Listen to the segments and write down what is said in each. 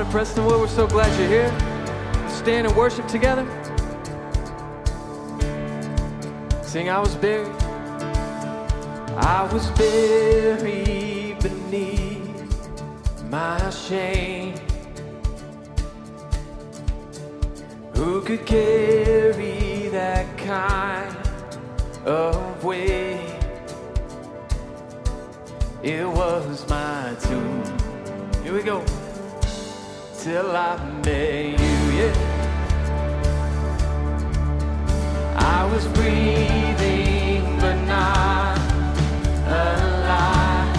Prestonwood, we're so glad you're here. Stand and worship together. Sing, I was buried. I was buried beneath my shame. Who could carry that kind of weight? It was my tomb. Here we go. Till I met you, yeah. I was breathing but not alive.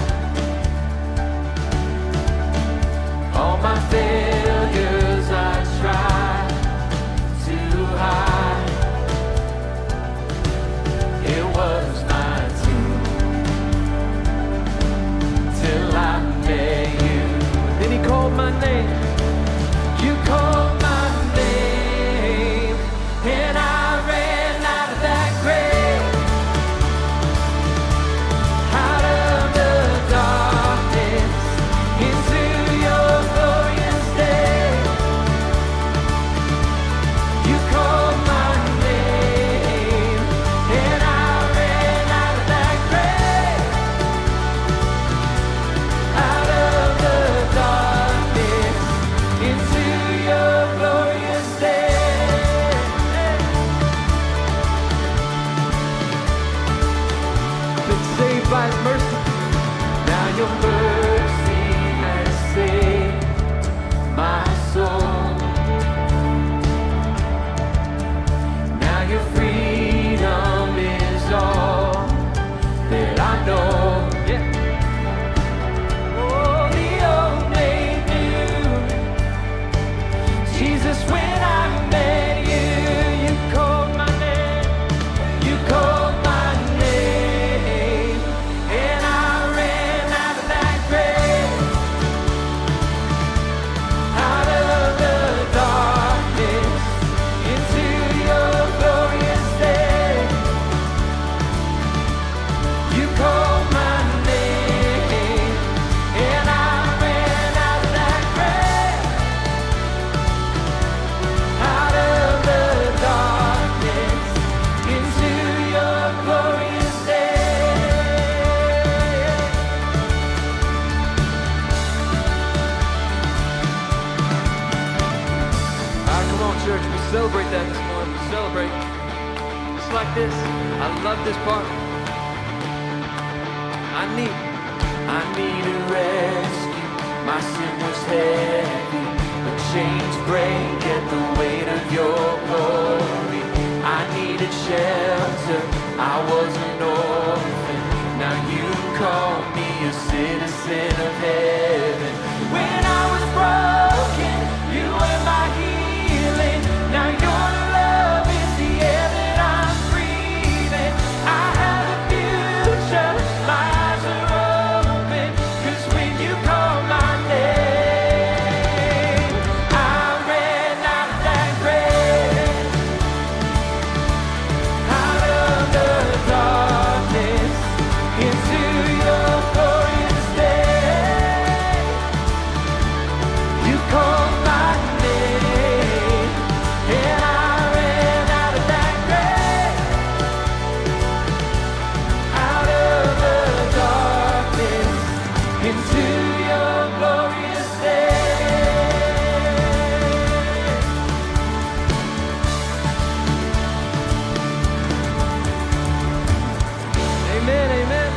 All my failures I tried to hide. It was my tomb till I met you. Then he called my name. You called my name, and I ran out of that grave, out of the darkness, into your glorious day. You called my name, and I ran out of that grave, out of the darkness, into your glorious day. Been saved by his mercy. Now your mercy has saved my soul. Now your freedom is all that I know. Yeah. Oh, the old name new. Jesus, when I met you, you called my name. You called my name, and I ran out of that grave, out of the darkness, into your glorious day. You called my name, and I ran out of that grave, out of the darkness, into your glorious day. Come on, church, we celebrate that this morning. We celebrate just like this. I love this part. I need a rescue. My sin was heavy, but chains break at the weight of your glory. I needed shelter, I was an orphan. Now you call me a citizen of heaven. When I was broken, you were my healing. Now your love is the air that I'm breathing. I have a future, my eyes are open, 'cause when you call my name, I ran out of that grave, out of the darkness, into your glorious day. You called my name, and I ran out of that grave, out of the darkness, into your glorious day. Amen, amen.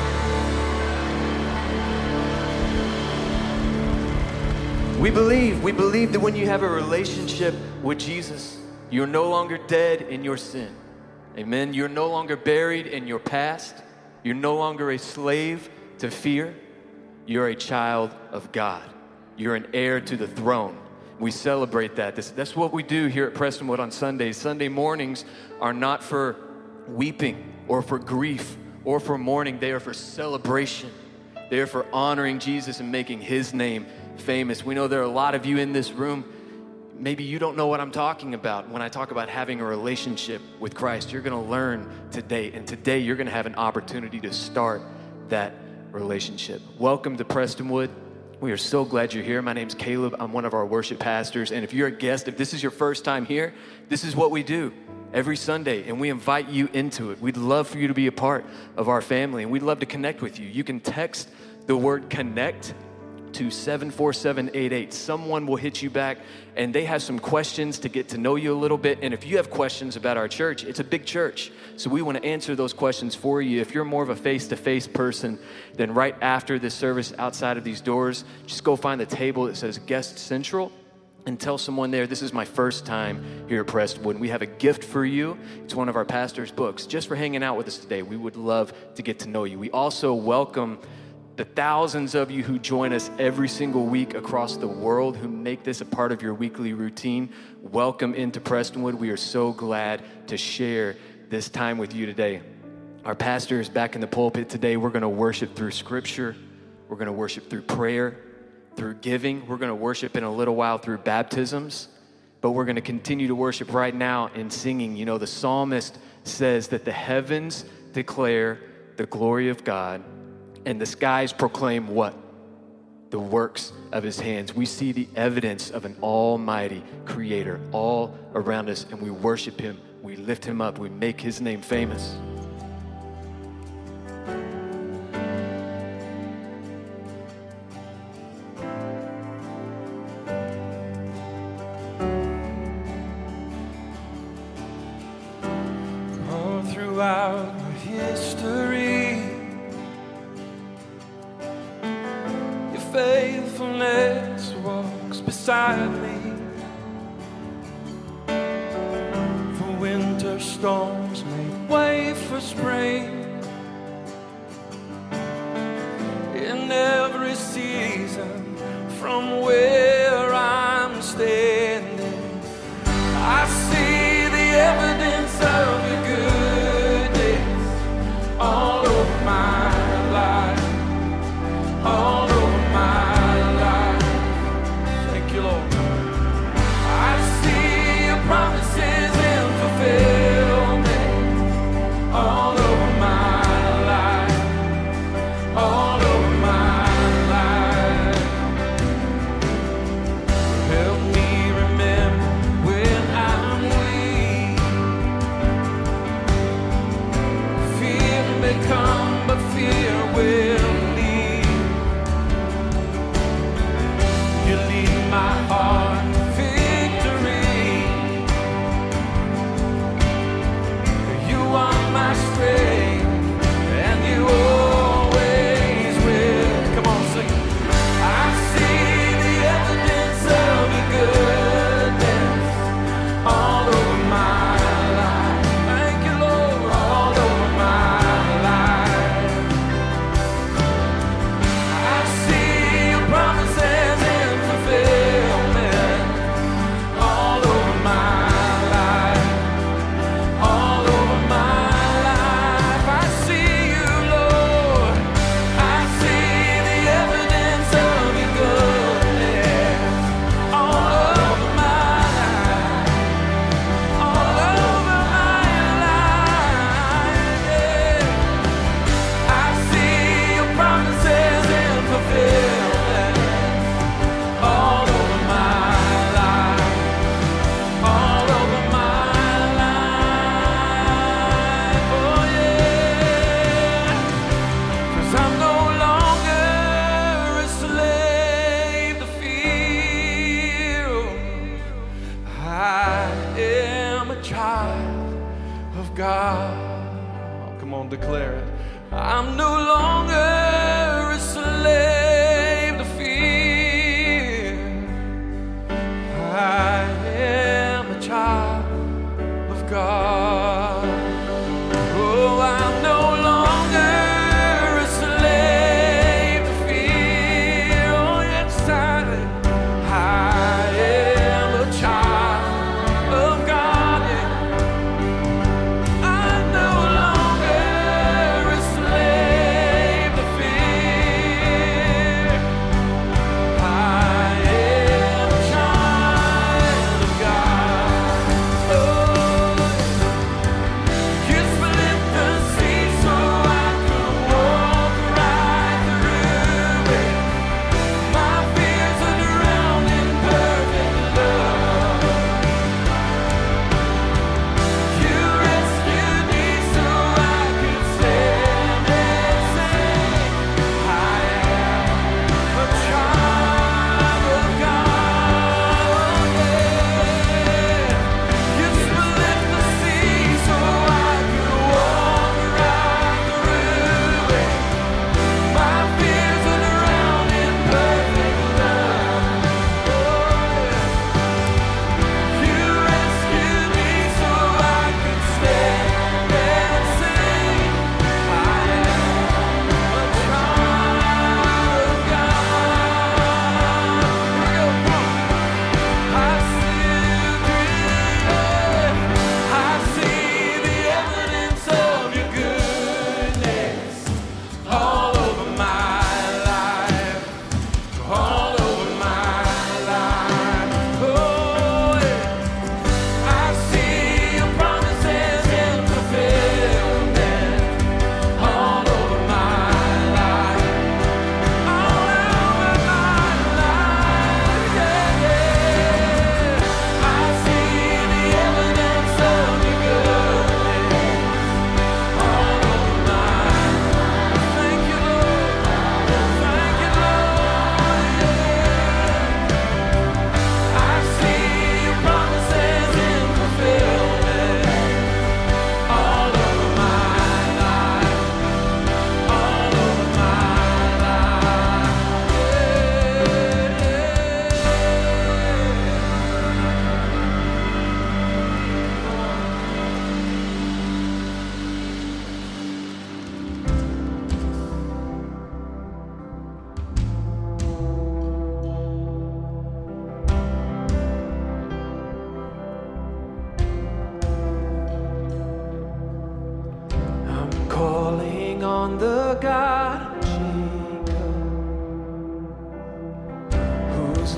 We believe that when you have a relationship with Jesus, you're no longer dead in your sin. Amen. You're no longer buried in your past. You're no longer a slave to fear. You're a child of God. You're an heir to the throne. We celebrate that. That's what we do here at Prestonwood on Sundays. Sunday mornings are not for weeping or for grief or for mourning. They are for celebration. They are for honoring Jesus and making his name famous. We know there are a lot of you in this room. Maybe you don't know what I'm talking about when I talk about having a relationship with Christ. You're going to learn today, and today you're going to have an opportunity to start that relationship. Welcome to Prestonwood. We are so glad you're here. My name's Caleb. I'm one of our worship pastors. And if you're a guest, if this is your first time here, this is what we do every Sunday, and we invite you into it. We'd love for you to be a part of our family, and we'd love to connect with you. You can text the word connect to 74788. Someone will hit you back, and they have some questions to get to know you a little bit. And if you have questions about our church, it's a big church, so we want to answer those questions for you. If you're more of a face-to-face person, then right after this service, outside of these doors, just go find the table that says Guest Central and tell someone there, this is my first time here at Prestonwood. We have a gift for you. It's one of our pastor's books. Just for hanging out with us today, we would love to get to know you. We also welcome the thousands of you who join us every single week across the world, who make this a part of your weekly routine. Welcome into Prestonwood. We are so glad to share this time with you today. Our pastor is back in the pulpit today. We're going to worship through Scripture. We're going to worship through prayer, through giving. We're going to worship in a little while through baptisms. But we're going to continue to worship right now in singing. You know, the psalmist says that the heavens declare the glory of God, and the skies proclaim what? The works of his hands. We see the evidence of an almighty creator all around us, and we worship him. We lift him up. We make his name famous. All throughout history, faithfulness walks beside me. For winter storms make way for spring. In every season, from where I'm standing, I see the evidence of your goodness all over my life, all over my life. Thank you, Lord. I see your promises in fulfillment all over my life, all over my life.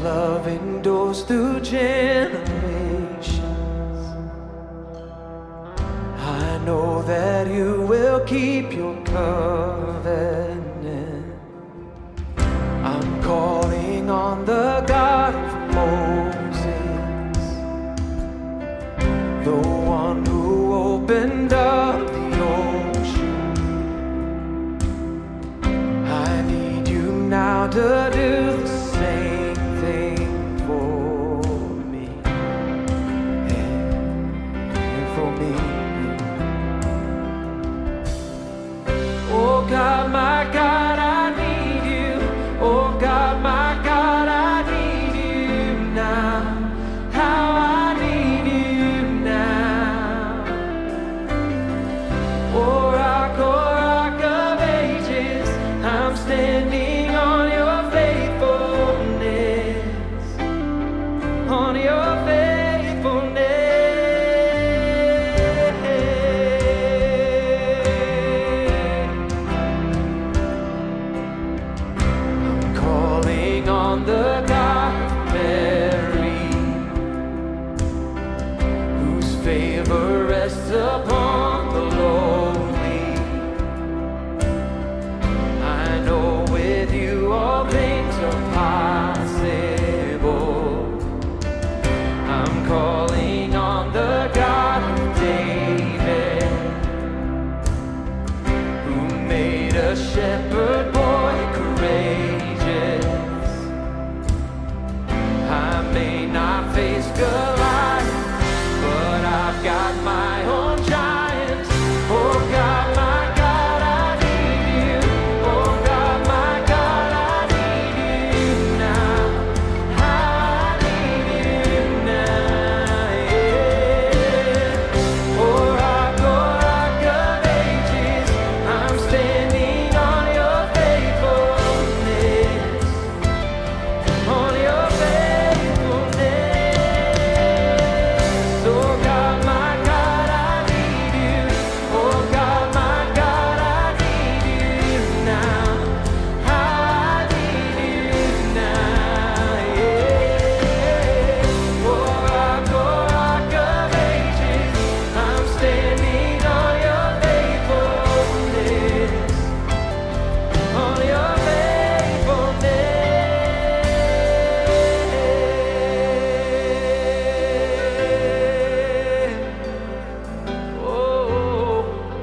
love endures through generations. I know that you will keep your covenant. I'm calling on the God of Moses, the one who opened up the ocean. I need you now to do the same thing for me and for me. Oh God, my God, I need you. Oh God, my God, I need you now. How I need you now. Oh rock of ages, I'm standing on your faithfulness, on your faithfulness. I'm calling on the God of Mary, whose favor rests upon the lowly. I know with you all things are possible. I'm calling on the God of David, who made a shepherd boy courageous. I may not face Goliath, but I've got my own giants. Oh God, my God, I need you. Oh God, my God, I need you now. How I need you now, yeah. Oh rock of ages, I'm standing on your faithfulness, on your faithfulness. Oh God, my God, I need you. Oh God, my God, I need you now. How I need you now, yeah. Oh rock of ages, I'm standing on your faithfulness, on your faithfulness. Oh.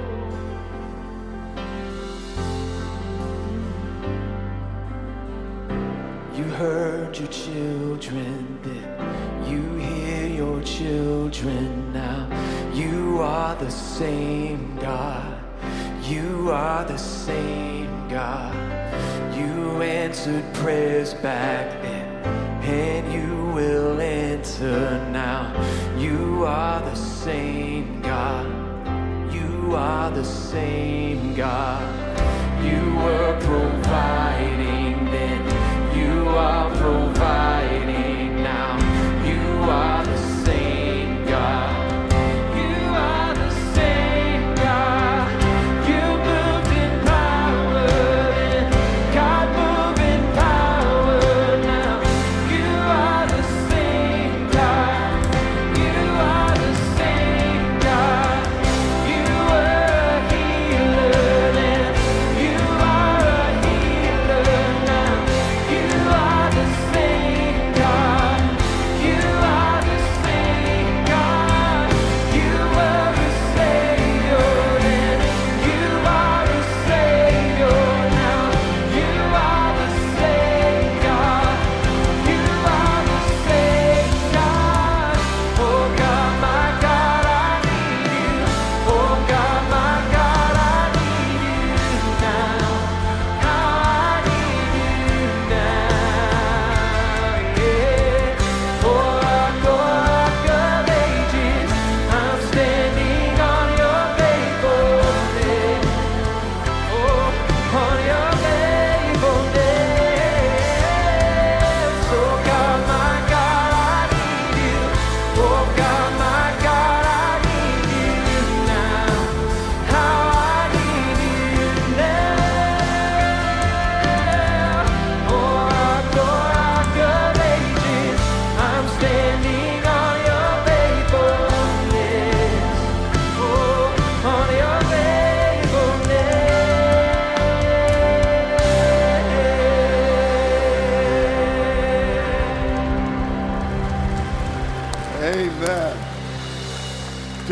You heard your children then, you hear your children now. You are the same God. You are the same God. You answered prayers back then, and you will answer now. You are the same God. You are the same God. You were providing then. You are providing now. You are the same God. You are the same God. You moved in power then. God move in power now. You are the same God. You are the same God. You were a healer then.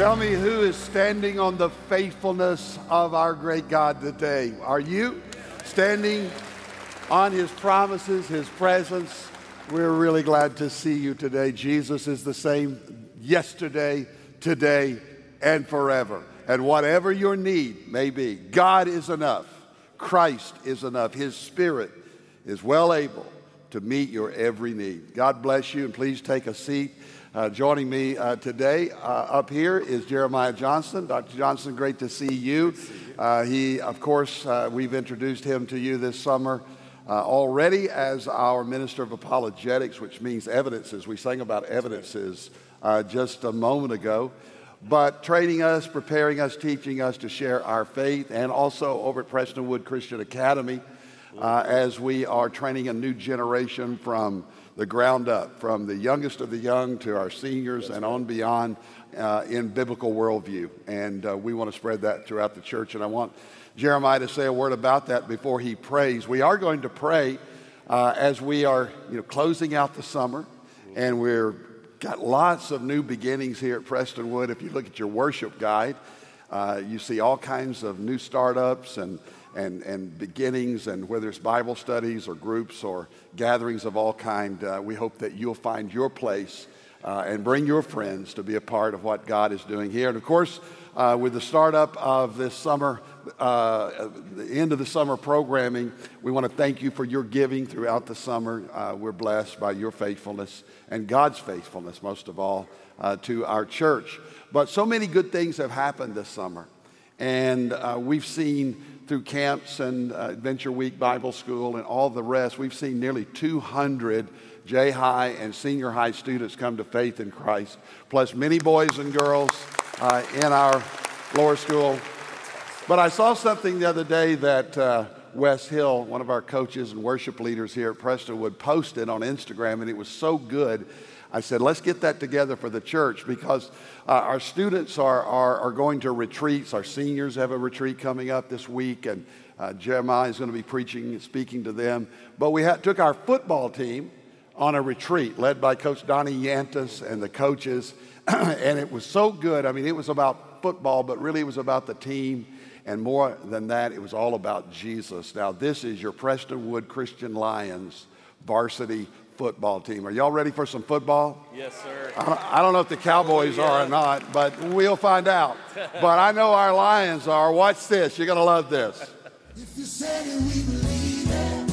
Tell me who is standing on the faithfulness of our great God today. Are you standing on his promises, his presence? We're really glad to see you today. Jesus is the same yesterday, today, and forever. And whatever your need may be, God is enough. Christ is enough. His Spirit is well able to meet your every need. God bless you, and please take a seat. Joining me today up here is Jeremiah Johnston. Dr. Johnston, great to see you. He, of course, we've introduced him to you this summer already as our Minister of Apologetics, which means evidences. We sang about evidences just a moment ago. But training us, preparing us, teaching us to share our faith, and also over at Prestonwood Christian Academy as we are training a new generation from the ground up, from the youngest of the young to our seniors and on beyond in biblical worldview. And we want to spread that throughout the church. And I want Jeremiah to say a word about that before he prays. We are going to pray as we are closing out the summer, and we're got lots of new beginnings here at Prestonwood. If you look at your worship guide, you see all kinds of new startups and beginnings, and whether it's Bible studies or groups or gatherings of all kind, we hope that you'll find your place and bring your friends to be a part of what God is doing here. And of course, with the startup of this summer, the end of the summer programming, we want to thank you for your giving throughout the summer. We're blessed by your faithfulness and God's faithfulness, most of all, to our church. But so many good things have happened this summer. And we've seen through camps and Adventure Week Bible School and all the rest, we've seen nearly 200 J-High and senior high students come to faith in Christ, plus many boys and girls in our lower school. But I saw something the other day that Wes Hill, one of our coaches and worship leaders here at Prestonwood, posted on Instagram, and it was so good. I said, let's get that together for the church, because our students are going to retreats. Our seniors have a retreat coming up this week, and Jeremiah is going to be preaching and speaking to them. But we took our football team on a retreat led by Coach Donnie Yantis and the coaches, and it was so good. I mean, it was about football, but really it was about the team, and more than that, it was all about Jesus. Now, this is your Prestonwood Christian Lions varsity football team. Are y'all ready for some football? Yes, sir. I don't know if the Cowboys are or not, but we'll find out. But I know our Lions are. Watch this. You're going to love this. If you said it, we believe it.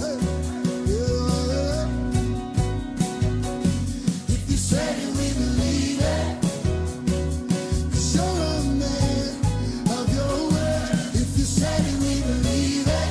If you said it, we believe it. 'Cause you're a man of your word. If you said it, we believe it.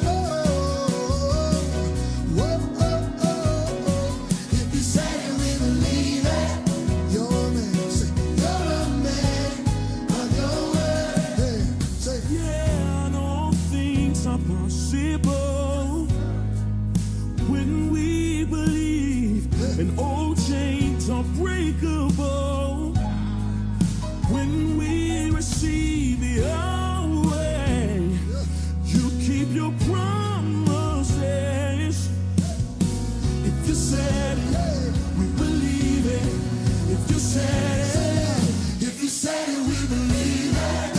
And old chains are breakable when we receive the way. You keep your promises. If you said it, we believe it. If you said it, if you said it, we believe it.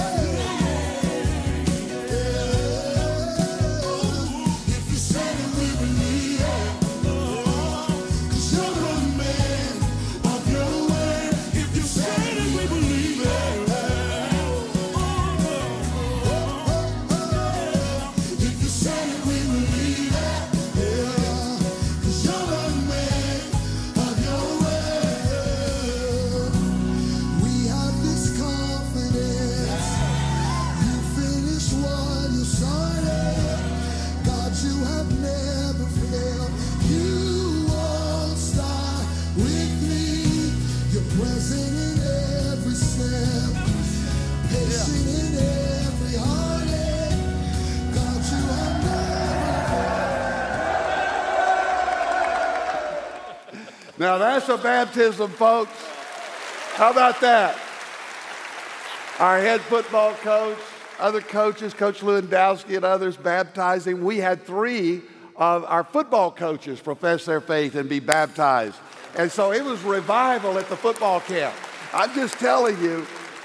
If you said it, we believe it. Now that's a baptism, folks. How about that? Our head football coach, other coaches, Coach Lewandowski and others baptizing. We had 3 of our football coaches profess their faith and be baptized. And so it was revival at the football camp. I'm just telling you,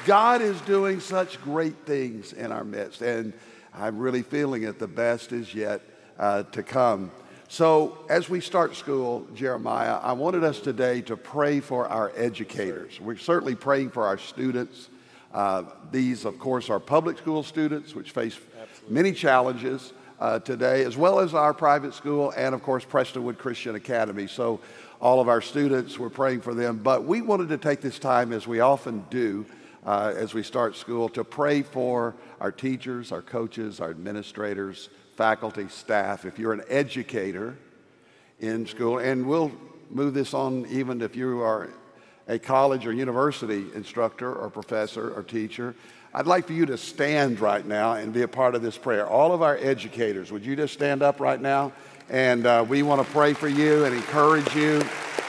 God is doing such great things in our midst, and I'm really feeling it. The best is yet to come. So as we start school, Jeremiah, I wanted us today to pray for our educators. We're certainly praying for our students. These, of course, are public school students, which face many challenges today, as well as our private school and, of course, Prestonwood Christian Academy. So all of our students, we're praying for them. But we wanted to take this time, as we often do, as we start school, to pray for our teachers, our coaches, our administrators, faculty, staff. If you're an educator in school, and we'll move this on even if you are a college or university instructor or professor or teacher, I'd like for you to stand right now and be a part of this prayer. All of our educators, would you just stand up right now? And we want to pray for you and encourage you.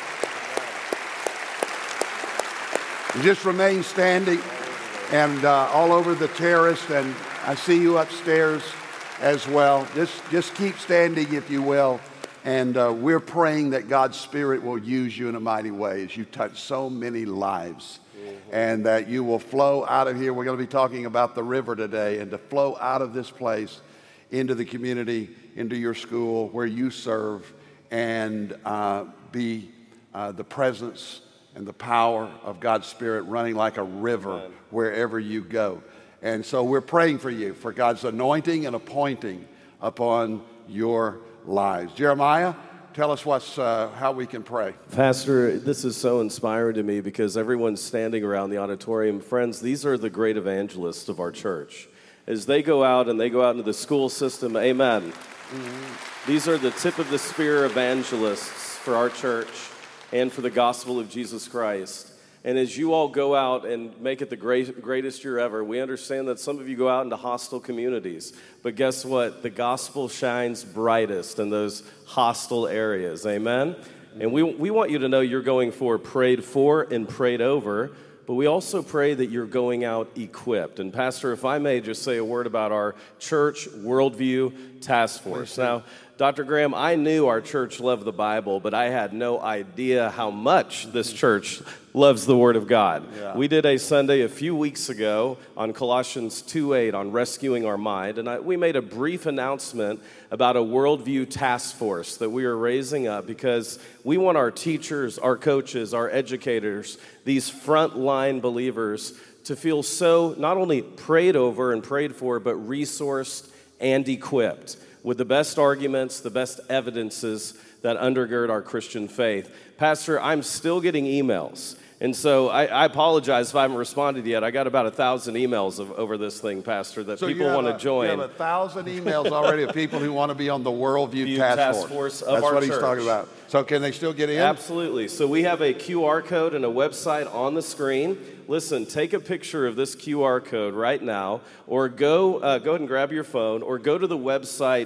And just remain standing, and all over the terrace, and I see you upstairs as well. Just keep standing, if you will. And we're praying that God's Spirit will use you in a mighty way as you touch so many lives, and that you will flow out of here. We're going to be talking about the river today, and to flow out of this place into the community, into your school where you serve, and be the presence and the power of God's Spirit running like a river wherever you go. And so we're praying for you, for God's anointing and appointing upon your lives. Jeremiah, tell us how we can pray. Pastor, this is so inspiring to me because everyone's standing around the auditorium. Friends, these are the great evangelists of our church. As they go out into the school system, amen. These are the tip of the spear evangelists for our church and for the gospel of Jesus Christ. And as you all go out and make it the greatest year ever, we understand that some of you go out into hostile communities. But guess what? The gospel shines brightest in those hostile areas. Amen? And we want you to know you're going prayed for and prayed over. But we also pray that you're going out equipped. And Pastor, if I may just say a word about our church worldview task force. Now, Dr. Graham, I knew our church loved the Bible, but I had no idea how much this church loves the Word of God. Yeah. We did a Sunday a few weeks ago on Colossians 2:8 on rescuing our mind, and we made a brief announcement about a worldview task force that we are raising up because we want our teachers, our coaches, our educators, these frontline believers to feel so not only prayed over and prayed for, but resourced and equipped with the best arguments, the best evidences that undergird our Christian faith. Pastor, I'm still getting emails. And so I apologize if I haven't responded yet. I got about 1,000 emails over this thing, Pastor, that people want to join. You have 1,000 emails already of people who want to be on the Worldview Task Force. That's what he's talking about. So can they still get in? Absolutely. So we have a QR code and a website on the screen. Listen, take a picture of this QR code right now, or go ahead and grab your phone, or go to the website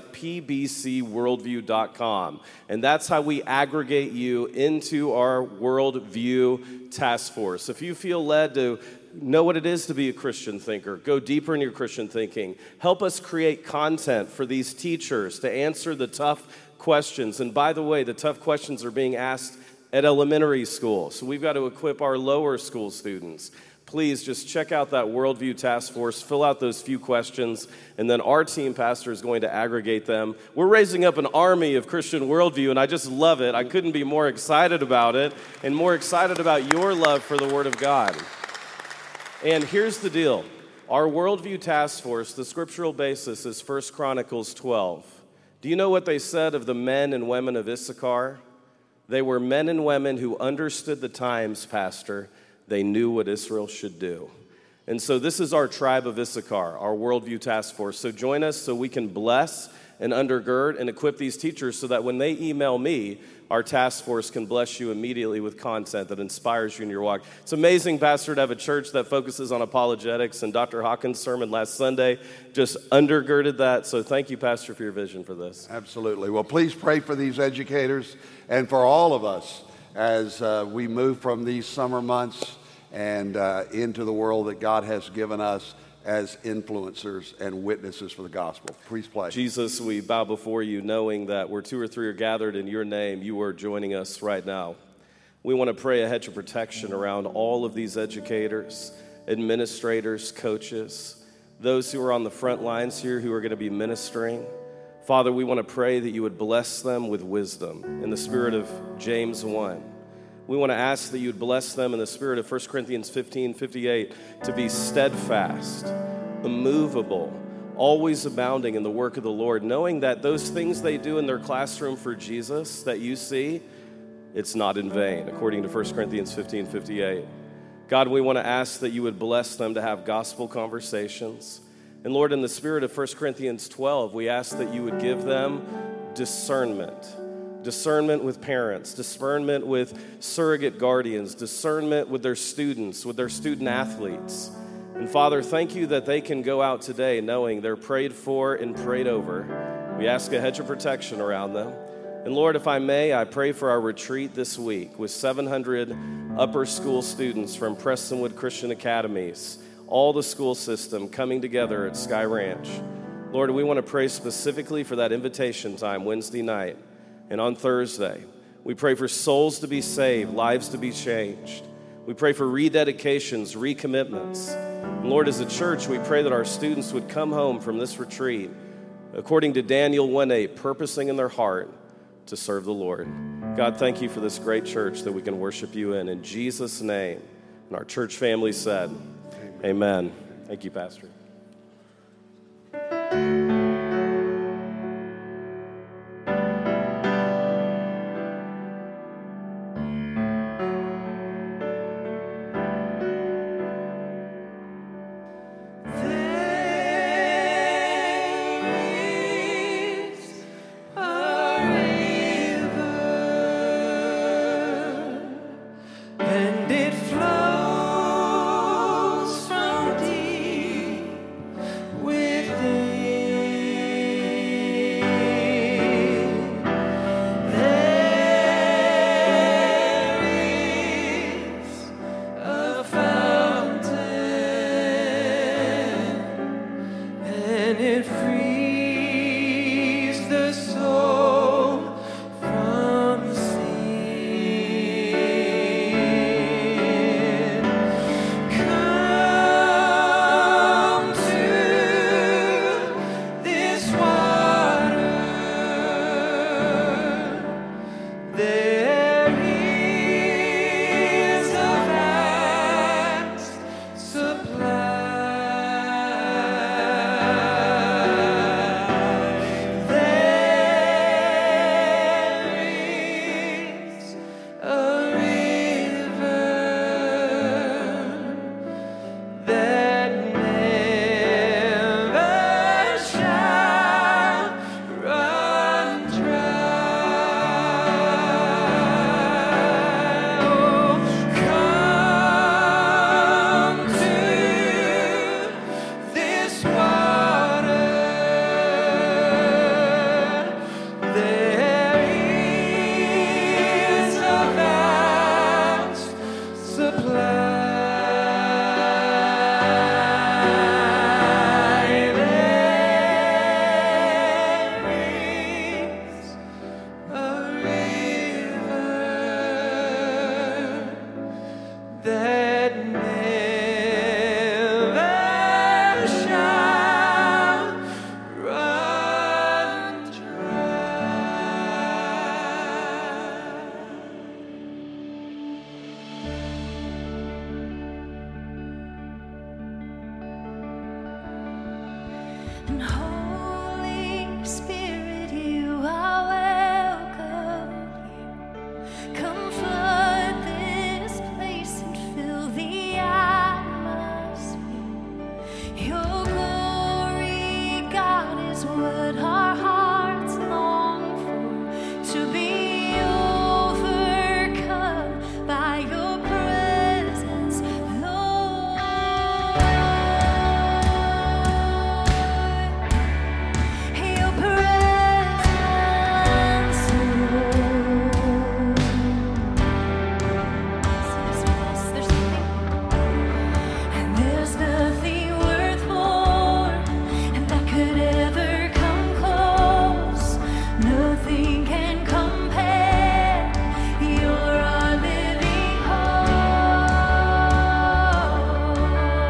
pbcworldview.com. And that's how we aggregate you into our Worldview Task Force. If you feel led to know what it is to be a Christian thinker, go deeper in your Christian thinking, help us create content for these teachers to answer the tough questions. And by the way, the tough questions are being asked at elementary school, so we've got to equip our lower school students. Please just check out that Worldview Task Force, fill out those few questions, and then our team pastor is going to aggregate them. We're raising up an army of Christian worldview, and I just love it. I couldn't be more excited about it, and more excited about your love for the Word of God. And here's the deal. Our Worldview Task Force, the scriptural basis is 1 Chronicles 12. Do you know what they said of the men and women of Issachar? They were men and women who understood the times, Pastor. They knew what Israel should do. And so this is our tribe of Issachar, our Worldview Task Force. So join us so we can bless and undergird and equip these teachers so that when they email me, our task force can bless you immediately with content that inspires you in your walk. It's amazing, Pastor, to have a church that focuses on apologetics, and Dr. Hawkins' sermon last Sunday just undergirded that. So thank you, Pastor, for your vision for this. Absolutely. Well, please pray for these educators and for all of us as we move from these summer months and into the world that God has given us as influencers and witnesses for the gospel. Please play. Jesus, we bow before you knowing that where 2 or 3 are gathered in your name, you are joining us right now. We want to pray a hedge of protection around all of these educators administrators, coaches, those who are on the front lines here who are going to be ministering. Father, we want to pray that you would bless them with wisdom in the spirit of James 1. We want to ask that you would bless them in the spirit of 1 Corinthians 15:58 to be steadfast, immovable, always abounding in the work of the Lord, knowing that those things they do in their classroom for Jesus that you see, it's not in vain, according to 1 Corinthians 15:58. God, we want to ask that you would bless them to have gospel conversations. And Lord, in the spirit of 1 Corinthians 12, we ask that you would give them discernment with parents, discernment with surrogate guardians, discernment with their students, with their student athletes. And Father, thank you that they can go out today knowing they're prayed for and prayed over. We ask a hedge of protection around them. And Lord, if I may, I pray for our retreat this week with 700 upper school students from Prestonwood Christian Academies, all the school system coming together at Sky Ranch. Lord, we want to pray specifically for that invitation time Wednesday night and on Thursday. We pray for souls to be saved, lives to be changed. We pray for rededications, recommitments. And Lord, as a church, we pray that our students would come home from this retreat, according to Daniel 1:8, purposing in their heart to serve the Lord. God, thank you for this great church that we can worship you in Jesus' name. And our church family said, amen. Thank you, Pastor. And Holy Spirit, you are welcome here. Come flood this place and fill the atmosphere. Your glory, God, is what our hearts long for, to be overcome by your presence, Lord. Your presence, Lord. There's nothing worth more that could ever come close. Nothing can compare. You're our living hope.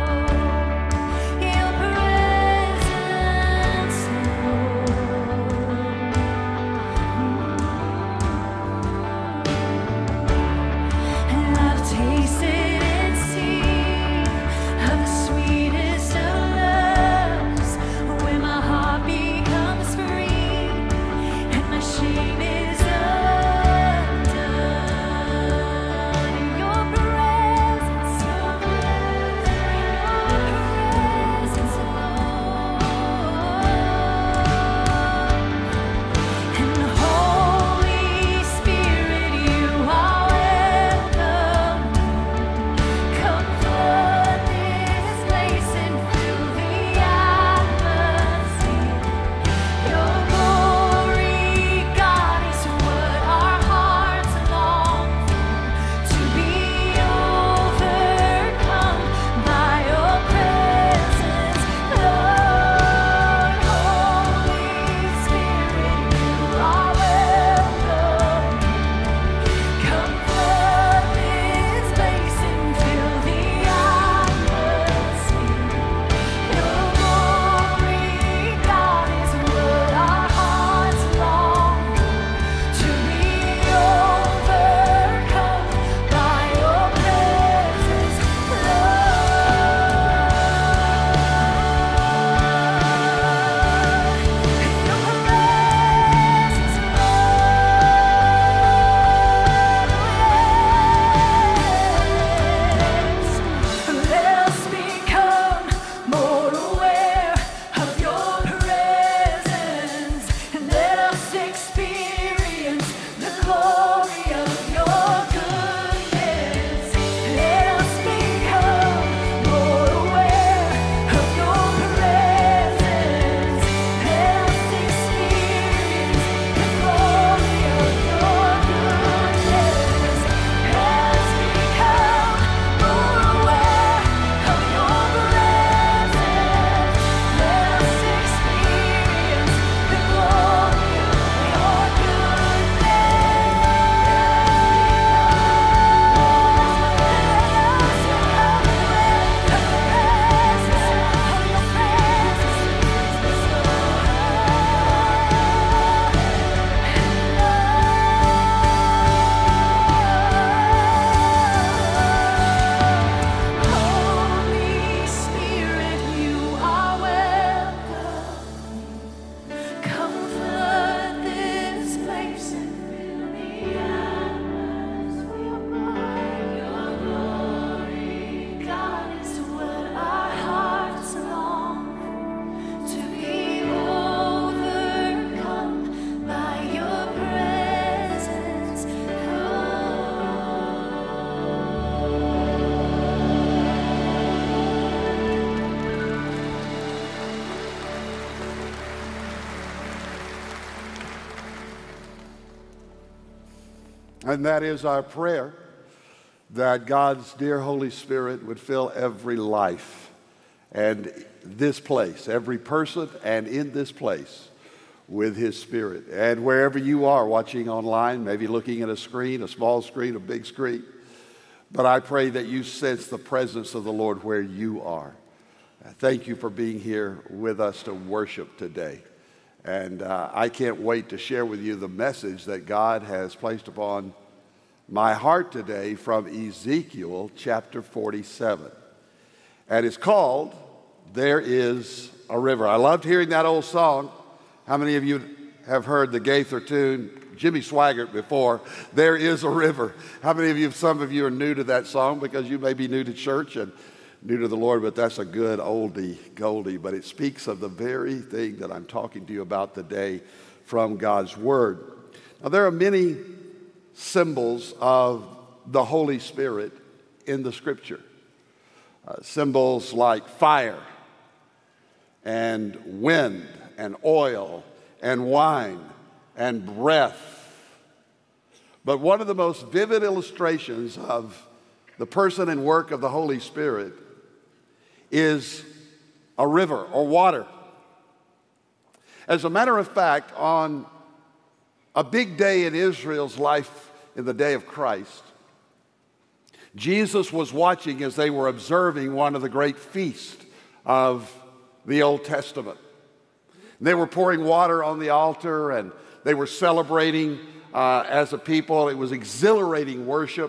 And that is our prayer, that God's dear Holy Spirit would fill every life and this place, every person and in this place with His Spirit. And wherever you are watching online, maybe looking at a screen, a small screen, a big screen, but I pray that you sense the presence of the Lord where you are. Thank you for being here with us to worship today. And I can't wait to share with you the message that God has placed upon my heart today from Ezekiel chapter 47. And it's called, There Is a River. I loved hearing that old song. How many of you have heard the Gaither tune, Jimmy Swaggart, before, There Is a River? How many of you, some of you are new to that song because you may be new to church and new to the Lord, but that's a good oldie goldie. But it speaks of the very thing that I'm talking to you about today from God's Word. Now, there are many symbols of the Holy Spirit in the Scripture. Symbols like fire and wind and oil and wine and breath. But one of the most vivid illustrations of the person and work of the Holy Spirit is a river or water. As a matter of fact, on a big day in Israel's life in the day of Christ, Jesus was watching as they were observing one of the great feasts of the Old Testament. And they were pouring water on the altar and they were celebrating as a people. It was exhilarating worship.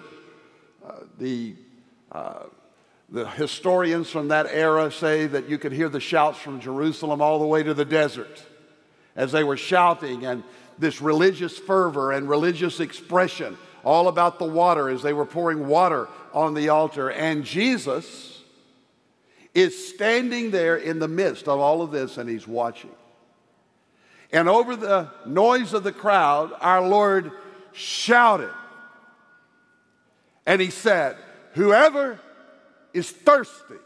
The historians from that era say that you could hear the shouts from Jerusalem all the way to the desert as they were shouting, and this religious fervor and religious expression all about the water as they were pouring water on the altar. And Jesus is standing there in the midst of all of this, and He's watching. And over the noise of the crowd, our Lord shouted, and He said, "Whoever is thirsty,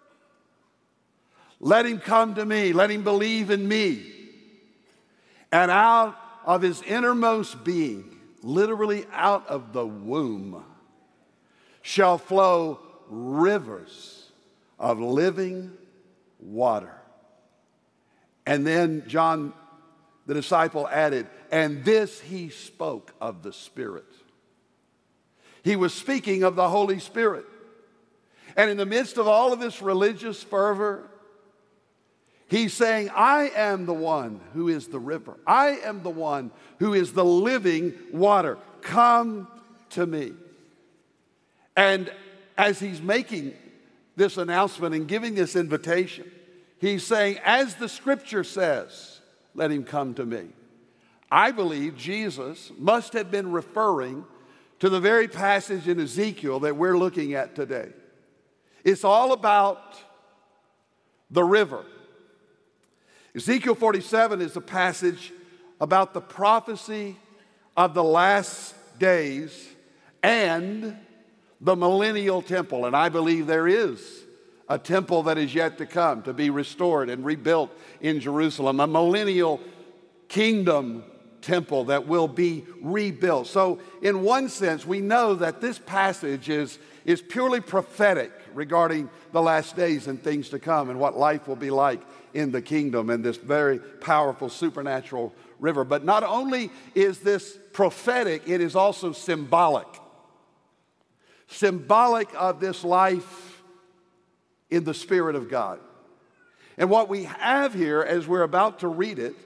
let him come to me, let him believe in me." And out of his innermost being, literally out of the womb, shall flow rivers of living water. And then John, the disciple, added, and this he spoke of the Spirit. He was speaking of the Holy Spirit. And in the midst of all of this religious fervor, He's saying, I am the one who is the river. I am the one who is the living water. Come to me. And as He's making this announcement and giving this invitation, He's saying, as the Scripture says, let him come to me. I believe Jesus must have been referring to the very passage in Ezekiel that we're looking at today. It's all about the river. Ezekiel 47 is a passage about the prophecy of the last days and the millennial temple. And I believe there is a temple that is yet to come, to be restored and rebuilt in Jerusalem, a millennial kingdom temple that will be rebuilt. So in one sense, we know that this passage is purely prophetic regarding the last days and things to come and what life will be like in the kingdom and this very powerful supernatural river. But not only is this prophetic, it is also symbolic. Symbolic of this life in the Spirit of God. And what we have here, as we're about to read it,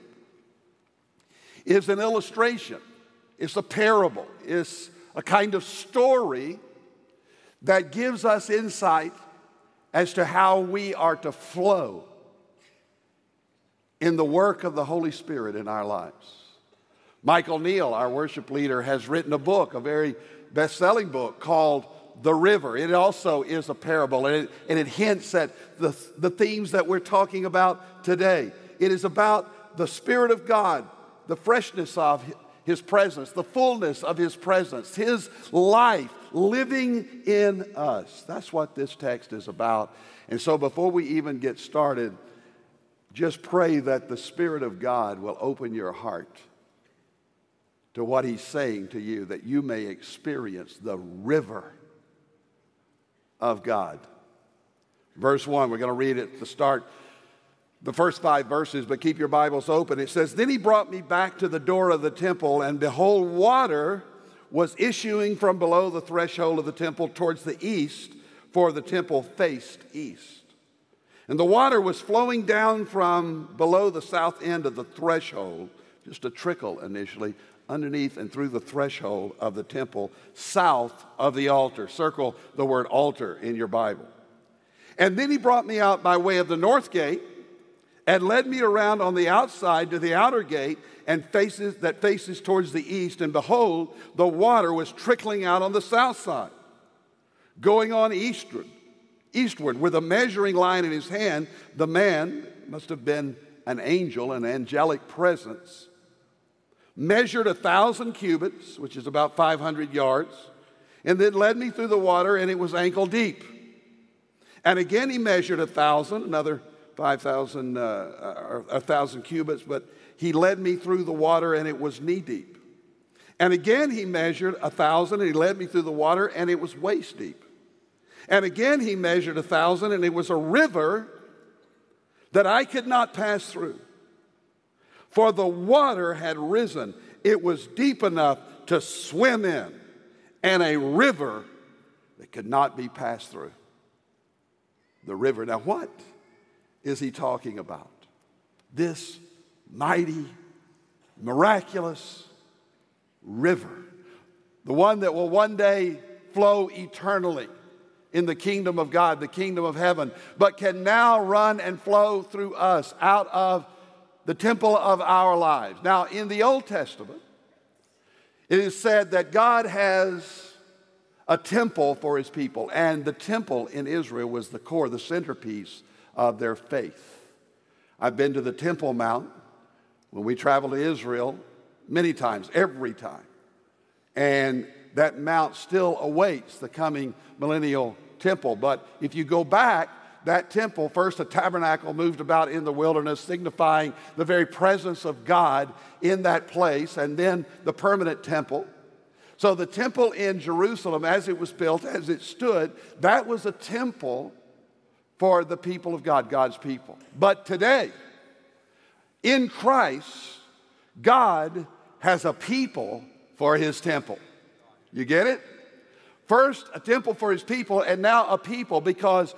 is an illustration. It's a parable. It's a kind of story that gives us insight as to how we are to flow in the work of the Holy Spirit in our lives. Michael Neal, our worship leader, has written a book, a very best-selling book called The River. It also is a parable, and it hints at the themes that we're talking about today. It is about the Spirit of God, the freshness of His presence, the fullness of His presence, His life living in us. That's what this text is about. And so before we even get started, just pray that the Spirit of God will open your heart to what he's saying to you, that you may experience the river of God. Verse 1, we're going to read it at the start, the first 5 verses, but keep your Bibles open. It says, "Then he brought me back to the door of the temple, and behold, water was issuing from below the threshold of the temple towards the east, for the temple faced east. And the water was flowing down from below the south end of the threshold," just a trickle initially, "underneath and through the threshold of the temple, south of the altar." Circle the word altar in your Bible. "And then he brought me out by way of the north gate, and led me around on the outside to the outer gate and faces towards the east. And behold, the water was trickling out on the south side, going on eastward with a measuring line in his hand. The man, must have been an angel, an angelic presence, measured 1,000 cubits, which is about 500 yards, and then led me through the water, and it was ankle deep. And again he measured 1,000, another 5,000, 1,000 cubits, but he led me through the water, and it was knee deep. And again he measured 1,000, and he led me through the water, and it was waist deep. And again he measured 1,000, and it was a river that I could not pass through, for the water had risen. It was deep enough to swim in, and a river that could not be passed through." The river. Now what is he talking about? This mighty, miraculous river, the one that will one day flow eternally in the kingdom of God, the kingdom of heaven, but can now run and flow through us out of the temple of our lives. Now, in the Old Testament, it is said that God has a temple for his people, and the temple in Israel was the core, the centerpiece of their faith. I've been to the Temple Mount when we travel to Israel many times, every time. And that mount still awaits the coming millennial temple. But if you go back, that temple, first a tabernacle moved about in the wilderness, signifying the very presence of God in that place, and then the permanent temple. So the temple in Jerusalem, as it was built, as it stood, that was a temple for the people of God, God's people. But today, in Christ, God has a people for his temple. You get it? First, a temple for his people, and now a people, because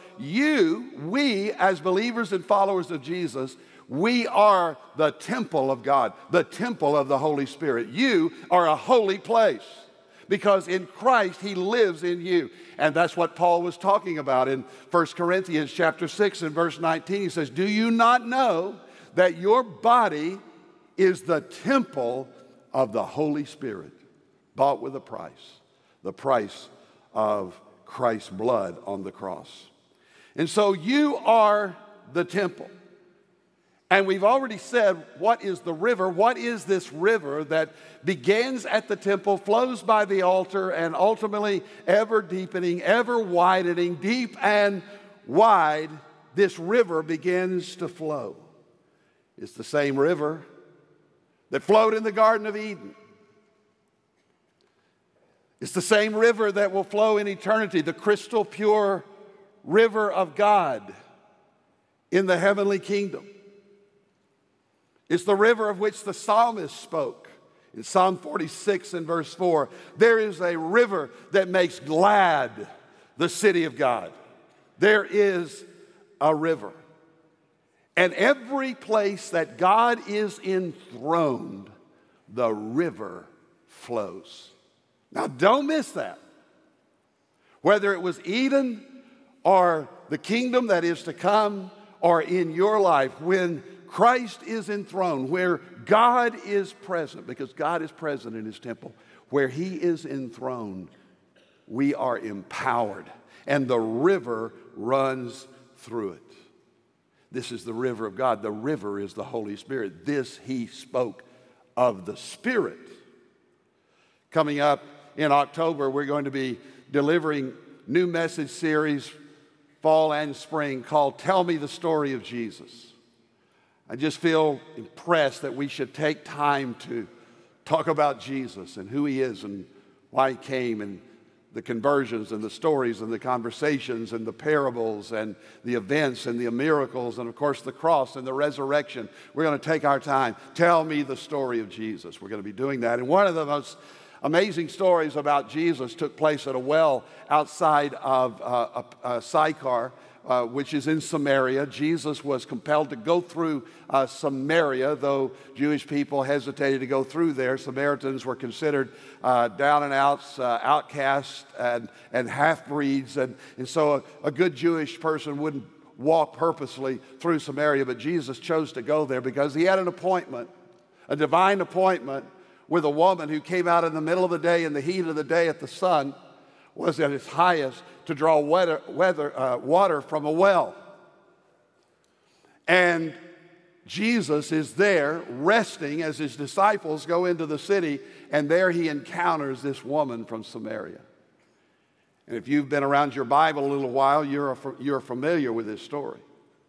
we, as believers and followers of Jesus, we are the temple of God, the temple of the Holy Spirit. You are a holy place, because in Christ he lives in you. And that's what Paul was talking about in 1 Corinthians chapter 6 and verse 19. He says, "Do you not know that your body is the temple of the Holy Spirit, bought with a price, the price of Christ's blood on the cross?" And so you are the temple. And we've already said, what is the river? What is this river that begins at the temple, flows by the altar, and ultimately ever deepening, ever widening, deep and wide, this river begins to flow? It's the same river that flowed in the Garden of Eden. It's the same river that will flow in eternity, the crystal pure river of God in the heavenly kingdom. It's the river of which the psalmist spoke in Psalm 46 and verse 4. There is a river that makes glad the city of God. There is a river. And every place that God is enthroned, the river flows. Now, don't miss that. Whether it was Eden or the kingdom that is to come, or in your life, when Christ is enthroned, where God is present, because God is present in his temple, where he is enthroned, we are empowered, and the river runs through it. This is the river of God. The river is the Holy Spirit. This he spoke of the Spirit. Coming up in October, we're going to be delivering new message series, fall and spring, called Tell Me the Story of Jesus. I just feel impressed that we should take time to talk about Jesus and who he is and why he came, and the conversions and the stories and the conversations and the parables and the events and the miracles and, of course, the cross and the resurrection. We're going to take our time. Tell me the story of Jesus. We're going to be doing that. And one of the most amazing stories about Jesus took place at a well outside of Sychar, which is in Samaria. Jesus was compelled to go through Samaria, though Jewish people hesitated to go through there. Samaritans were considered down and outs, outcasts and half-breeds. And so a good Jewish person wouldn't walk purposely through Samaria, but Jesus chose to go there because he had an appointment, a divine appointment with a woman who came out in the middle of the day, in the heat of the day, at the sun was at its highest, to draw water from a well. And Jesus is there resting as his disciples go into the city, and there he encounters this woman from Samaria. And if you've been around your Bible a little while, you're familiar with this story.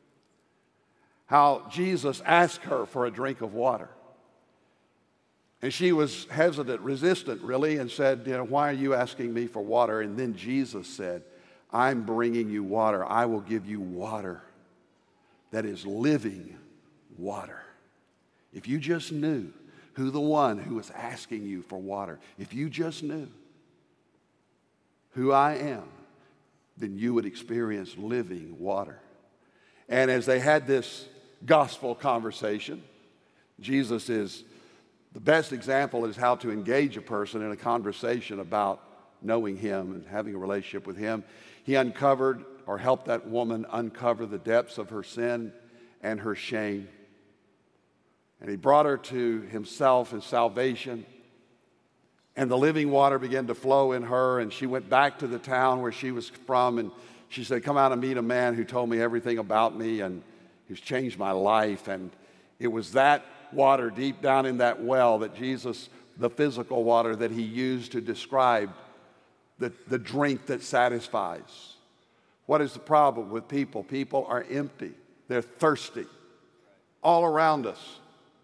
How Jesus asked her for a drink of water. And she was hesitant, resistant, really, and said, why are you asking me for water? And then Jesus said, I'm bringing you water. I will give you water that is living water. If you just knew who the one who was asking you for water, if you just knew who I am, then you would experience living water. And as they had this gospel conversation, Jesus is the best example is how to engage a person in a conversation about knowing him and having a relationship with him. He uncovered or helped that woman uncover the depths of her sin and her shame. And he brought her to himself and salvation. And the living water began to flow in her, and she went back to the town where she was from, and she said, come out and meet a man who told me everything about me and who's changed my life. And it was that water deep down in that well that Jesus, the physical water that he used to describe the drink that satisfies. What is the problem with people? People are empty. They're thirsty all around us.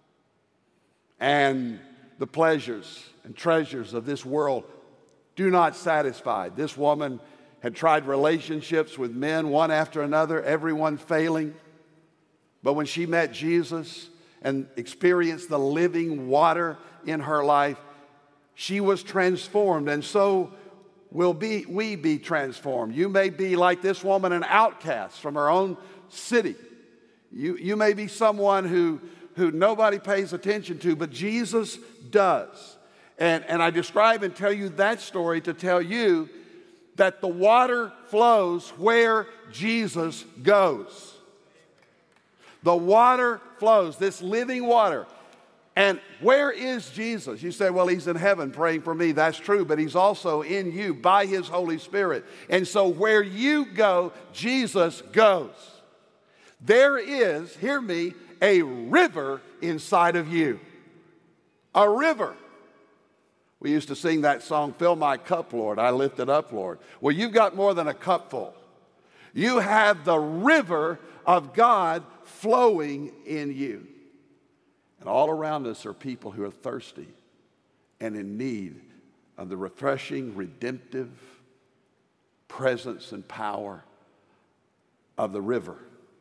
And the pleasures and treasures of this world do not satisfy. This woman had tried relationships with men, one after another, everyone failing. But when she met Jesus and experienced the living water in her life, she was transformed, and so will we be transformed. You may be like this woman, an outcast from her own city. You may be someone who nobody pays attention to, but Jesus does. And I describe and tell you that story to tell you that the water flows where Jesus goes. The water flows, this living water. And where is Jesus? You say, well, he's in heaven praying for me. That's true, but he's also in you by his Holy Spirit. And so where you go, Jesus goes. There is, hear me, a river inside of you. A river. We used to sing that song, Fill My Cup, Lord, I lift it up, Lord. Well, you've got more than a cupful. You have the river of God flowing in you. And all around us are people who are thirsty and in need of the refreshing, redemptive presence and power of the river.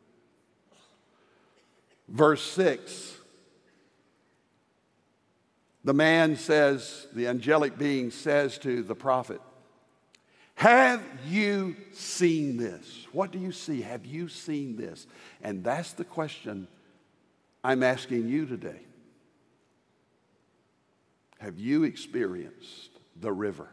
Verse 6, the man says, the angelic being says to the prophet, have you seen this? What do you see? Have you seen this? And that's the question I'm asking you today. Have you experienced the river?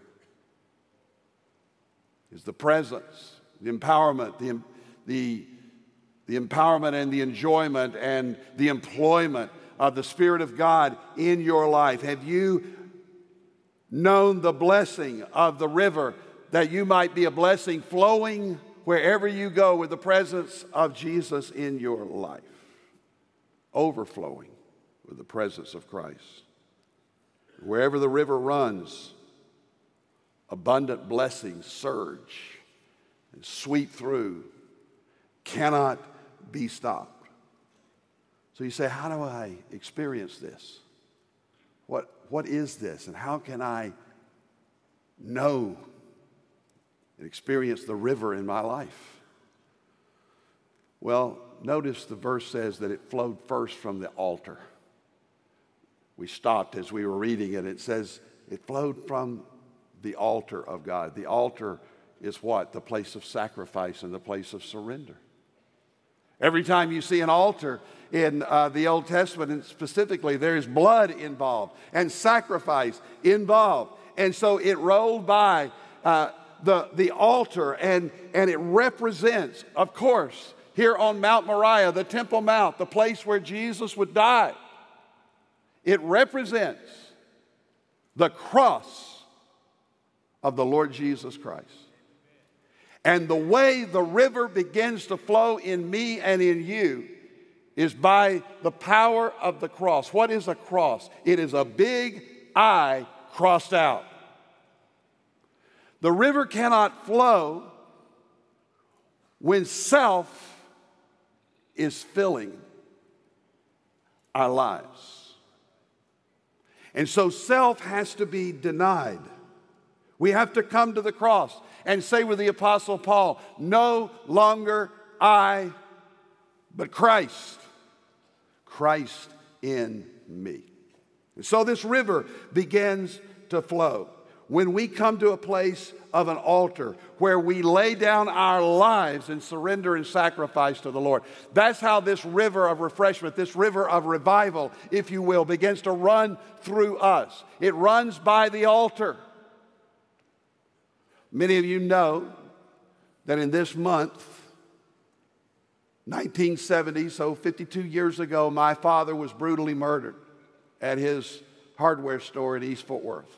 Is the presence, the empowerment, the empowerment and the enjoyment and the employment of the Spirit of God in your life? Have you known the blessing of the river, that you might be a blessing flowing wherever you go with the presence of Jesus in your life? Overflowing with the presence of Christ. Wherever the river runs, abundant blessings surge and sweep through, cannot be stopped. So you say, how do I experience this? What is this? And how can I know and experience the river in my life? Well, notice the verse says that it flowed first from the altar. We stopped as we were reading it. It says it flowed from the altar of God. The altar is what? The place of sacrifice and the place of surrender. Every time you see an altar in the Old Testament, and specifically, there is blood involved and sacrifice involved. And so it rolled by the altar, and it represents, of course, here on Mount Moriah, the Temple Mount, the place where Jesus would die. It represents the cross of the Lord Jesus Christ. And the way the river begins to flow in me and in you is by the power of the cross. What is a cross? It is a big I crossed out. The river cannot flow when self is filling our lives. And so self has to be denied. We have to come to the cross and say with the Apostle Paul, no longer I, but Christ. Christ in me. And so this river begins to flow. When we come to a place of an altar where we lay down our lives and surrender and sacrifice to the Lord, that's how this river of refreshment, this river of revival, if you will, begins to run through us. It runs by the altar. Many of you know that in this month, 1970, so 52 years ago, my father was brutally murdered at his hardware store in East Fort Worth.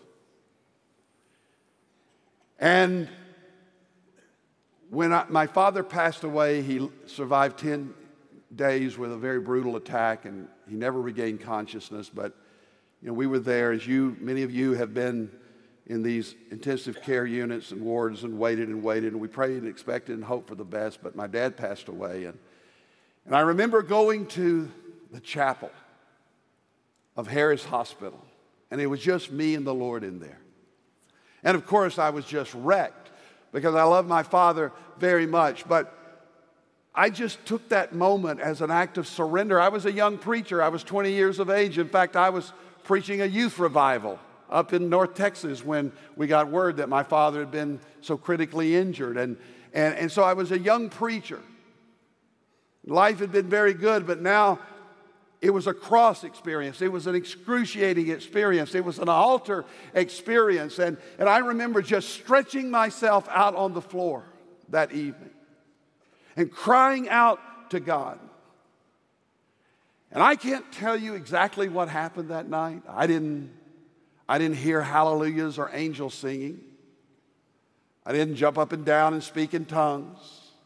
And when my father passed away, he survived 10 days with a very brutal attack, and he never regained consciousness. But we were there, as many of you have been in these intensive care units and wards and waited, and we prayed and expected and hoped for the best. But my dad passed away, and I remember going to the chapel of Harris Hospital, and it was just me and the Lord in there. And of course, I was just wrecked because I love my father very much. But I just took that moment as an act of surrender. I was a young preacher. I was 20 years of age. In fact, I was preaching a youth revival up in North Texas when we got word that my father had been so critically injured. And so I was a young preacher. Life had been very good, but now it was a cross experience. It was an excruciating experience. It was an altar experience. And I remember just stretching myself out on the floor that evening and crying out to God. And I can't tell you exactly what happened that night. I didn't hear hallelujahs or angels singing. I didn't jump up and down and speak in tongues.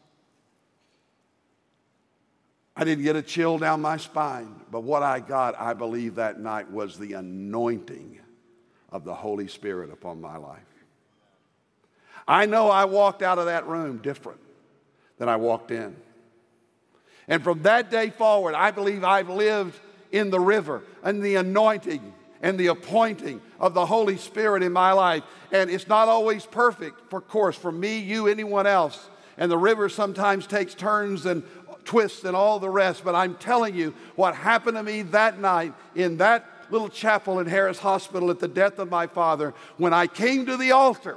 I didn't get a chill down my spine, but what I got, I believe, that night was the anointing of the Holy Spirit upon my life. I know I walked out of that room different than I walked in. And from that day forward, I believe I've lived in the river and the anointing and the appointing of the Holy Spirit in my life. And it's not always perfect, of course, for me, you, anyone else. And the river sometimes takes turns and twists and all the rest, but I'm telling you what happened to me that night in that little chapel in Harris Hospital at the death of my father, when I came to the altar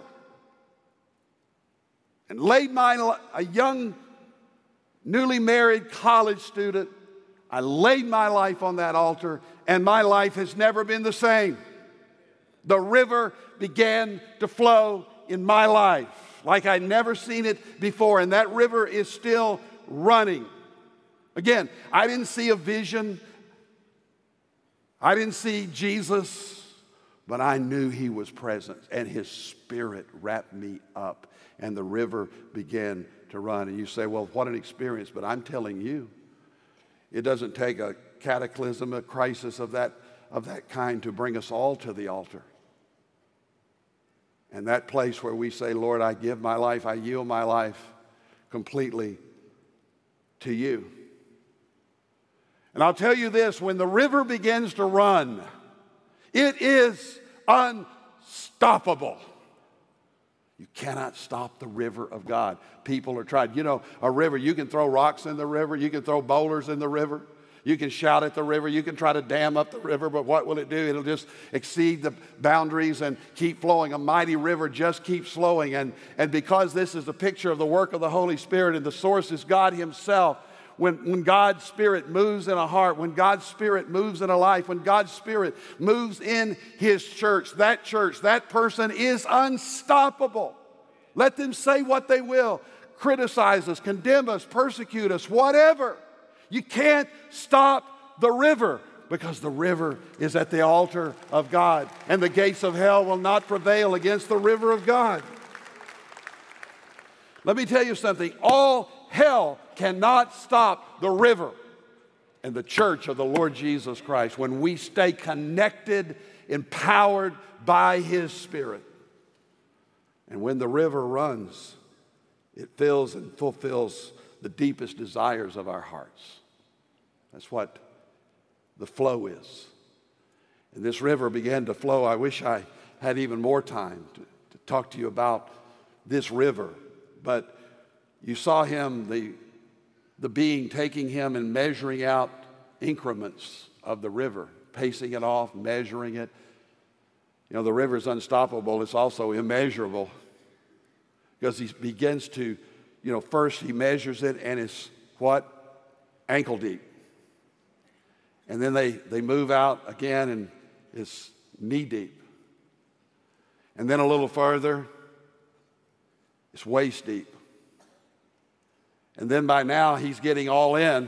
and laid a young, newly married college student, I laid my life on that altar, and my life has never been the same. The river began to flow in my life like I'd never seen it before, and that river is still running. Again, I didn't see a vision. I didn't see Jesus, but I knew he was present, and his spirit wrapped me up, and the river began to run. And you say, well, what an experience. But I'm telling you, it doesn't take a cataclysm, a crisis of that kind to bring us all to the altar. And that place where we say, Lord, I give my life, I yield my life completely to you. And I'll tell you this, when the river begins to run, It is unstoppable. You cannot stop the river of God. People are trying. You know, a river, you can throw rocks in the river. You can throw boulders in the river. You can shout at the river. You can try to dam up the river, but what will it do? It'll just exceed the boundaries and keep flowing. A mighty river just keeps flowing. And because this is a picture of the work of the Holy Spirit and the source is God Himself, when God's Spirit moves in a heart, when God's Spirit moves in a life, when God's Spirit moves in His church, that person is unstoppable. Let them say what they will, criticize us, condemn us, persecute us, whatever. You can't stop the river because the river is at the altar of God, and the gates of hell will not prevail against the river of God. Let me tell you something. All hell cannot stop the river and the church of the Lord Jesus Christ when we stay connected, empowered by His Spirit. And when the river runs, it fills and fulfills the deepest desires of our hearts. That's what the flow is. And this river began to flow. I wish I had even more time to talk to you about this river. But you saw him, the being, taking him and measuring out increments of the river, pacing it off, measuring it. You know, the river is unstoppable. It's also immeasurable because he begins to, you know, first he measures it and it's what? Ankle deep. And then they move out again and it's knee deep. And then a little further, it's waist deep. And then by now he's getting all in.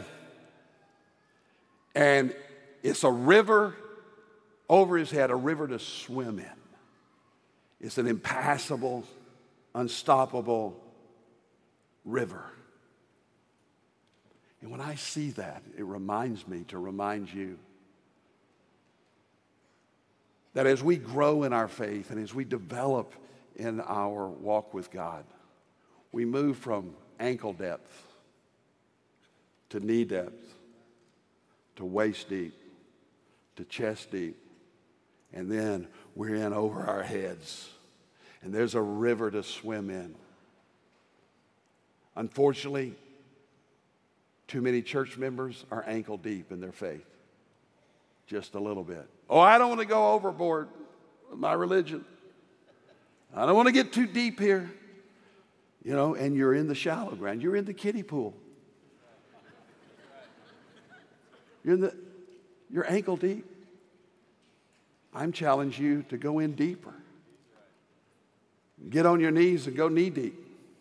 And it's a river over his head, a river to swim in. It's an impassable, unstoppable river. And when I see that, it reminds me to remind you that as we grow in our faith and as we develop in our walk with God, we move from ankle depth to knee depth to waist deep to chest deep, and then we're in over our heads, and there's a river to swim in. Unfortunately, too many church members are ankle deep in their faith. Just a little bit. Oh, I don't want to go overboard with my religion. I don't want to get too deep here. You know, and you're in the shallow ground. You're in the kiddie pool. You're ankle deep. I'm challenging you to go in deeper. Get on your knees and go knee deep.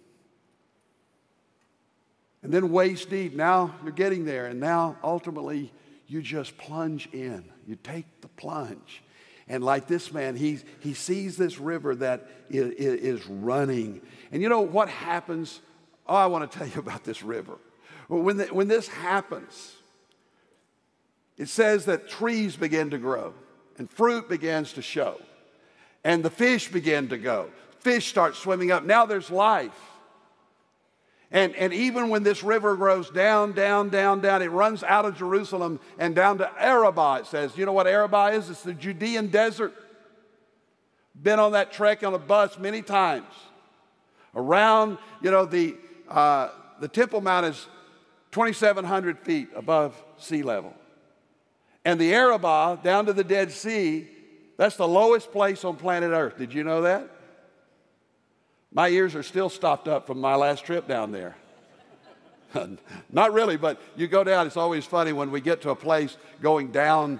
And then waist deep. Now you're getting there. And now ultimately you just plunge in. You take the plunge. And like this man, he sees this river that is running. And you know what happens? Oh, I want to tell you about this river. When this happens, it says that trees begin to grow and fruit begins to show. And the fish begin to go. Fish start swimming up. Now there's life. And even when this river grows down, it runs out of Jerusalem and down to Arabah, it says. You know what Arabah is? It's the Judean desert. Been on that trek on a bus many times. Around, you know, the Temple Mount is 2,700 feet above sea level. And the Arabah, down to the Dead Sea, that's the lowest place on planet Earth. Did you know that? My ears are still stopped up from my last trip down there. Not really, but you go down, it's always funny when we get to a place going down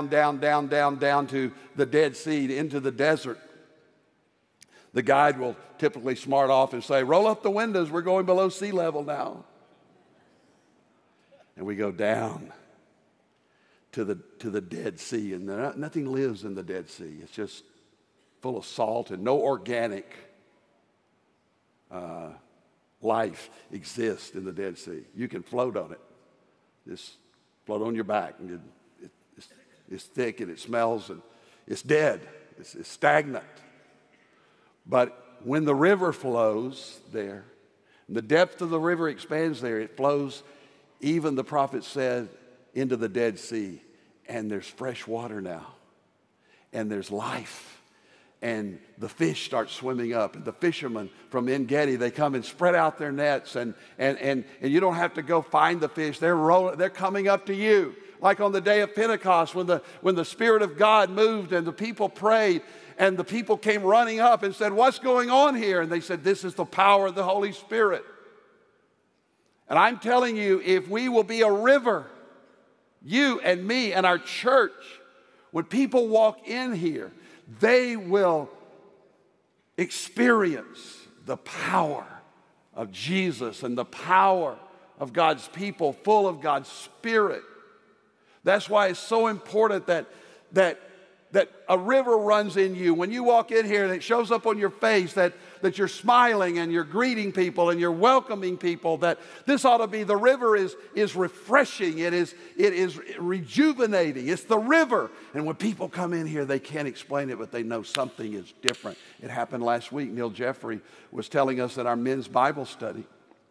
to the Dead Sea, into the desert. The guide will typically smart off and say, roll up the windows, we're going below sea level now. And we go down to the Dead Sea, and nothing lives in the Dead Sea. It's just full of salt and no organic life exists in the Dead Sea. You can float on it. Just float on your back. And it's thick and it smells and it's dead. It's stagnant. But when the river flows there, and the depth of the river expands there, it flows, even the prophet said, into the Dead Sea. And there's fresh water now. and there's life. And the fish start swimming up. And the fishermen from En Gedi, they come and spread out their nets. And you don't have to go find the fish. They're coming up to you. Like on the day of Pentecost when the Spirit of God moved and the people prayed. And the people came running up and said, what's going on here? And they said, this is the power of the Holy Spirit. And I'm telling you, if we will be a river, you and me and our church, when people walk in here, they will experience the power of Jesus and the power of God's people, full of God's Spirit. That's why it's so important that a river runs in you. When you walk in here, that shows up on your face, that you're smiling and you're greeting people and you're welcoming people, that this ought to be, the river is refreshing, it is rejuvenating. It's the river. And when people come in here, they can't explain it, but they know something is different. It happened last week. Neil Jeffrey was telling us at our men's Bible study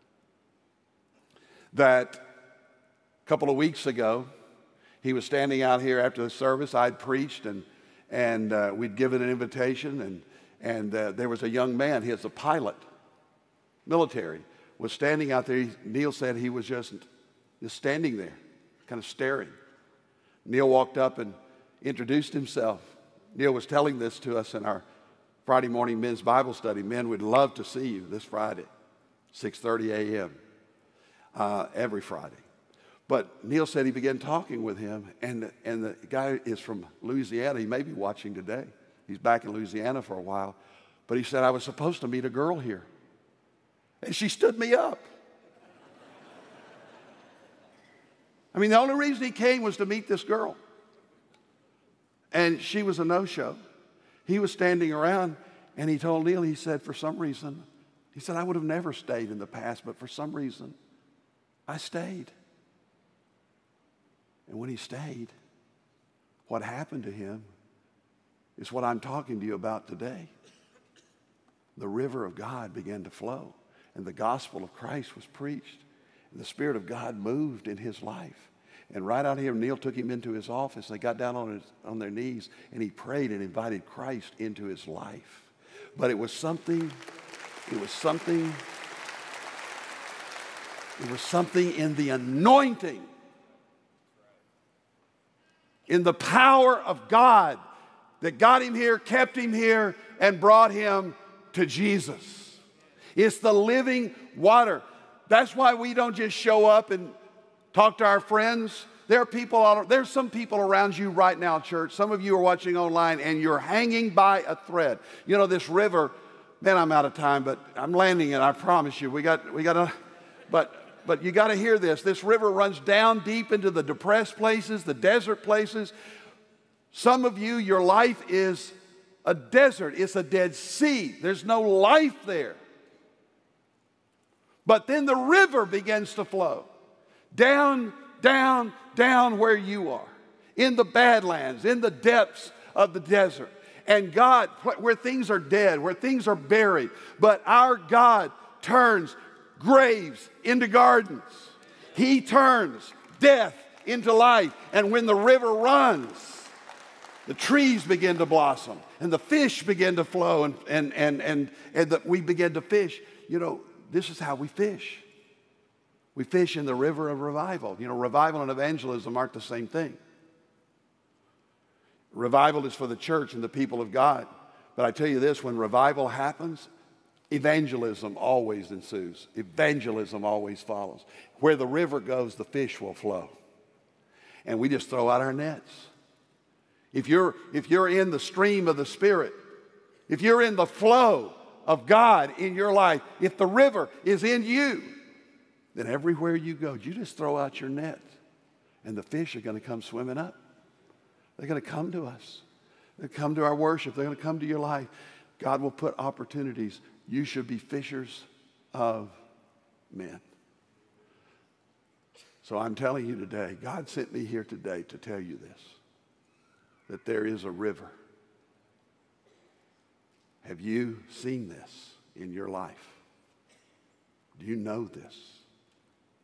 that a couple of weeks ago, he was standing out here after the service. I'd preached, and we'd given an invitation, and there was a young man. He was a pilot, military, was standing out there. Neil said he was just standing there, kind of staring. Neil walked up and introduced himself. Neil was telling this to us in our Friday morning men's Bible study. Men, we'd love to see you this Friday, 6:30 a.m. Every Friday. But Neil said he began talking with him, and the guy is from Louisiana. He may be watching today. He's back in Louisiana for a while. But he said, I was supposed to meet a girl here, and she stood me up. I mean, the only reason he came was to meet this girl. And she was a no-show. He was standing around, and he told Neil, he said, for some reason, he said, I would have never stayed in the past, but for some reason, I stayed. And when he stayed, what happened to him is what I'm talking to you about today. The river of God began to flow, and the gospel of Christ was preached, and the Spirit of God moved in his life. And right out here, Neil took him into his office. They got down on their knees, and he prayed and invited Christ into his life. But it was something in the anointing, in the power of God that got him here, kept him here, and brought him to Jesus. It's the living water. That's why we don't just show up and talk to our friends. There's some people around you right now, church. Some of you are watching online, and you're hanging by a thread. You know, this river, man, I'm out of time, but I'm landing it, I promise you. But you got to hear this. This river runs down deep into the depressed places, the desert places. Some of you, your life is a desert. It's a Dead Sea. There's no life there. But then the river begins to flow down, down, down where you are, in the Badlands, in the depths of the desert. And God, where things are dead, where things are buried, but our God turns graves into gardens. He turns death into life. And when the river runs, the trees begin to blossom and the fish begin to flow and we begin to fish. You know, this is how we fish. We fish in the river of revival. You know, revival and evangelism aren't the same thing. Revival is for the church and the people of God. But I tell you this, when revival happens, evangelism always ensues. Evangelism always follows. Where the river goes, the fish will flow. And we just throw out our nets. If you're in the stream of the Spirit, if you're in the flow of God in your life, if the river is in you, then everywhere you go, you just throw out your net, and the fish are going to come swimming up. They're going to come to us. They'll come to our worship. They're going to come to your life. God will put opportunities. You should be fishers of men. So I'm telling you today, God sent me here today to tell you this, that there is a river. Have you seen this in your life? Do you know this?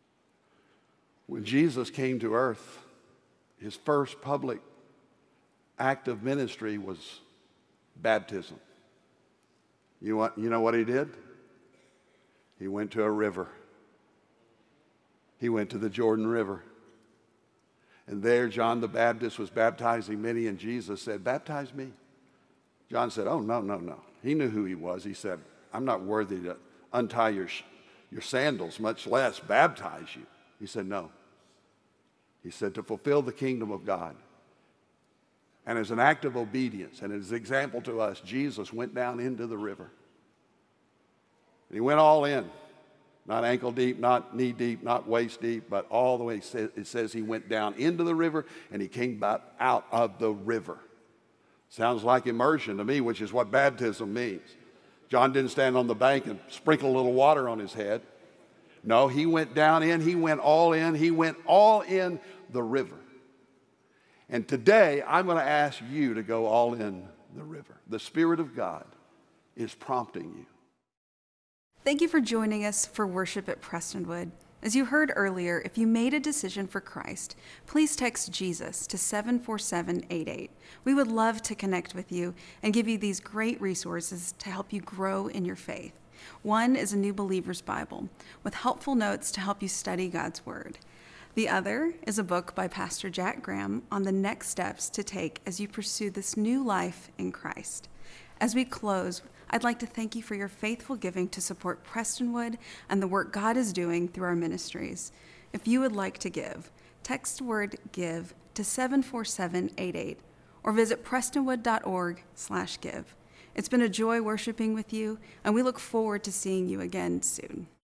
When Jesus came to earth, his first public act of ministry was baptism. You know what he did? He went to a river. He went to the Jordan River. And there John the Baptist was baptizing many, and Jesus said, "Baptize me." John said, "Oh, no, no, no." He knew who he was. He said, "I'm not worthy to untie your sandals, much less baptize you." He said, "No." He said, "To fulfill the kingdom of God." And as an act of obedience and as an example to us, Jesus went down into the river. And he went all in. Not ankle deep, not knee deep, not waist deep, but all the way. It says he went down into the river and he came back out of the river. Sounds like immersion to me, which is what baptism means. John didn't stand on the bank and sprinkle a little water on his head. No, he went down in, he went all in, he went all in the river. And today, I'm going to ask you to go all in the river. The Spirit of God is prompting you. Thank you for joining us for worship at Prestonwood. As you heard earlier, if you made a decision for Christ, please text Jesus to 74788. We would love to connect with you and give you these great resources to help you grow in your faith. One is a New Believer's Bible with helpful notes to help you study God's Word. The other is a book by Pastor Jack Graham on the next steps to take as you pursue this new life in Christ. As we close, I'd like to thank you for your faithful giving to support Prestonwood and the work God is doing through our ministries. If you would like to give, text the word GIVE to 74788 or visit prestonwood.org/give. It's been a joy worshiping with you, and we look forward to seeing you again soon.